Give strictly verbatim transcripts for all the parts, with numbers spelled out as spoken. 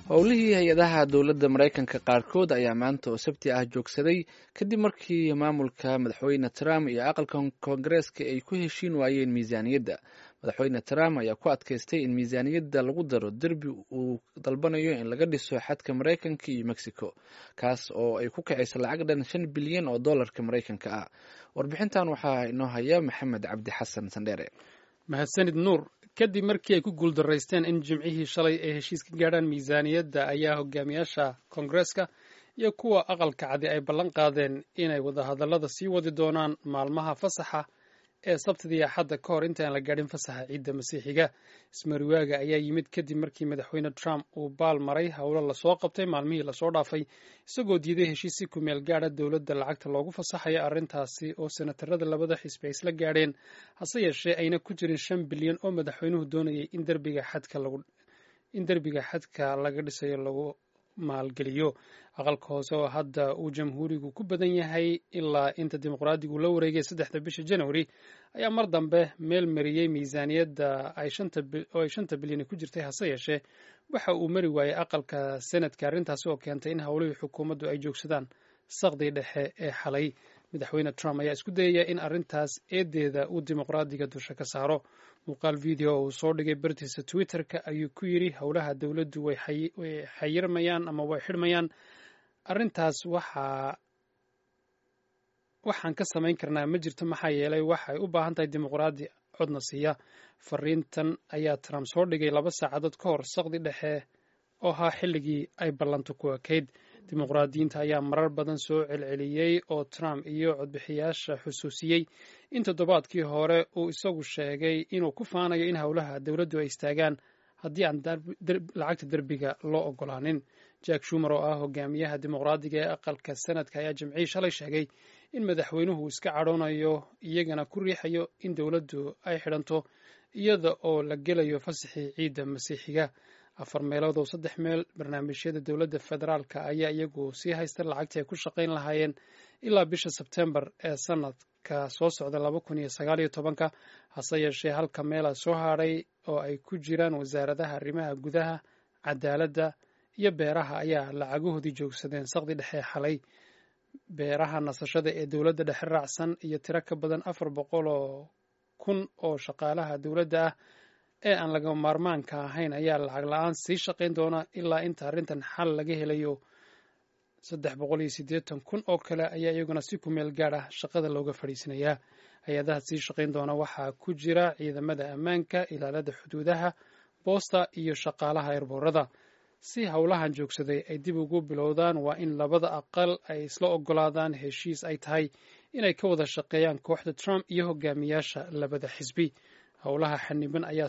howlihii hay-adaha dowladda maraykanka qaarkood ayaa maanta oo sabti ah joogsaday kadib markii maamulka madaxweyne trump iyo aqalka koongareeska ay ku heshiin waayeen miisaaniyadda. madaxweyne trump ayaa ku adkaystay in miisaaniyadda lagu daro derbi uu dalbanayo in laga dhiso xadka maraykanka iyo mexico, kaas oo ay ku kacayso lacag dhan shan bilyan oo dollarka maraykanka ah. warbixintan waxaa inoo haya maxamed cabdi xasan sandheere. mahadsanid nuur. kadib markii ay ku guuldaraysteen in jimcihii shalay ay heshiis ka gaadhaan miisaaniyadda ayaa hogaamiyaasha koongareeska iyo kuwa aqalka cadi ay ballan qaadeen inay wadahadallada sii wadi doonaan maalmaha fasaxa ee sabtidii axadda ka hor intaan la gaadhin fasaxa ciidda masiixiga. ismariwaaga ayaa yimid kadib markii madaxweyne trump uu baal maray howlo lasoo qabtay maalmihii lasoo dhaafay, isagoo diiday heshiis si ku meel gaadha dowladda lacagta loogu fasaxayo, arrintaasi oo senatarada labada xisbi ay isla gaadheen, hase yeeshee ayna ku jirin shan bilyan oo madaxweynuhu doonayay in derbiga xadka lagu in derbiga xadka laga dhisayo lagu maalgeliyo. aqalka hoose oo hadda uu jamhuurigu ku badan yahay ilaa inta dimuqraadigu la wareegay saddexda bisha january ayaa mar dambe meel mariyey miisaaniyadda oo ay shanta bilyan ku jirtay, hase yeeshee waxa uu mari waayey aqalka senadka, arrintaasi oo keentay in howlihii xukuumaddu ay joogsadaan saqdii dhexe ee xalay. madaxweyne trump ayaa isku dayaya in arrintaas eedeeda uu dimuqraadiga dusha ka saaro. muuqaal video uu soo dhigay bartiisa twitterka ayuu ku yidhi howlaha dowladdu way xayirmayaan ama way xidhmayaan, arrintaas waxaa waxaan ka samayn karnaa ma jirto, maxaa yeelay waxay u baahan tahay dimuqraadi codna siiya. fariintan ayaa trump soo dhigay laba saacadood ka hor saqdi dhexe oo ahaa xilligii ay ballantu ku ekayd. dimuqraadiyiinta ayaa marar badan soo celceliyey oo trump iyo codbixiyaasha xusuusiyey in toddobaadkii hore uu isagu sheegay inuu ku faanayo in howlaha dowladdu ay istaagaan haddii aan lacagta derbiga loo ogolaanin. jack shumer oo ah hogaamiyaha dimuqraadiga ee aqalka senadka ayaa jimcihii shalay sheegay in madaxweynuhu iska cadhoonayo iyagana ku riixayo in dowladdu ay xidhanto iyada oo la gelayo fasaxii ciidda masiixiga. afar meelood oo saddex meel barnaamijyada dowladda federaalka ayaa iyagu sii haysta lacagtii ay ku shaqayn lahaayeen ilaa bisha sebtembar ee sanadka soo socda laba kun iyo sagaal iyo tobanka, hase yeeshee halka meela soo hadhay oo ay ku jiraan wasaaradaha arrimaha gudaha, cadaaladda iyo beeraha ayaa lacagahoodii joogsadeen saqdi dhexe xalay. beeraha nasashada ee dowladda dhexe raacsan iyo tiro ka badan afar boqol oo kun oo shaqaalaha dowladda ah ee aan laga maarmaanka ahayn ayaa lacag la-aan sii shaqayn doona ilaa inta arrintan xal laga helayo. saddex boqol iyo siddeetan kun oo kale ayaa iyaguna si ku meel gaad ah shaqada looga fadhiisanayaa. hay-adaha sii shaqayn doona waxaa ku jira ciidamada ammaanka, ilaalada xuduudaha, boosta iyo shaqaalaha eerboorada. si howlahan joogsaday ay dib ugu bilowdaan waa in labada aqal ay isla ogolaadaan heshiis ay tahay inay ka wada shaqeeyaan kooxda trump iyo hogaamiyaasha labada xisbi. howlaha xaniban ayaa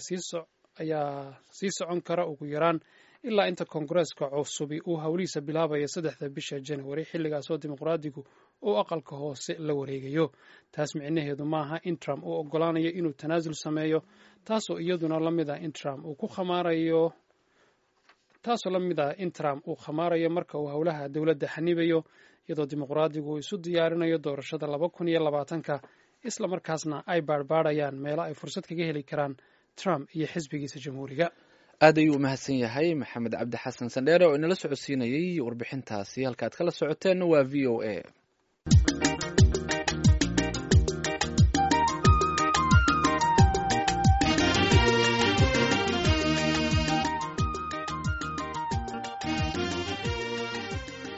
sii socon kara ugu yaraan ilaa inta koongareeska cusubi uu howlihiisa bilaabayo saddexda bisha january, xilligaasoo dimuqraadigu uu aqalka hoose la wareegayo. taas micnaheedu maaha in trump uu ogolaanayo inuu tanaasul sameeyo, taasoo iyaduna lamid ah in trump uu ku khamaarayo taasoo la mid ah in trump uu khamaarayo marka uu howlaha dowladda xanibayo, iyadoo dimuqraadigu uu isu diyaarinayo doorashada laba kun iyo labaatanka, isla markaasna ay baadhbaadhayaan meelo ay fursad kaga heli karaan trump iyo xisbigiisa jamhuuriga. aad ayuu u mahadsan yahay maxamed cabdi xasan sandheere oo inala socodsiinayay warbixintaasi. halkaad kala socoteenna waa v o a.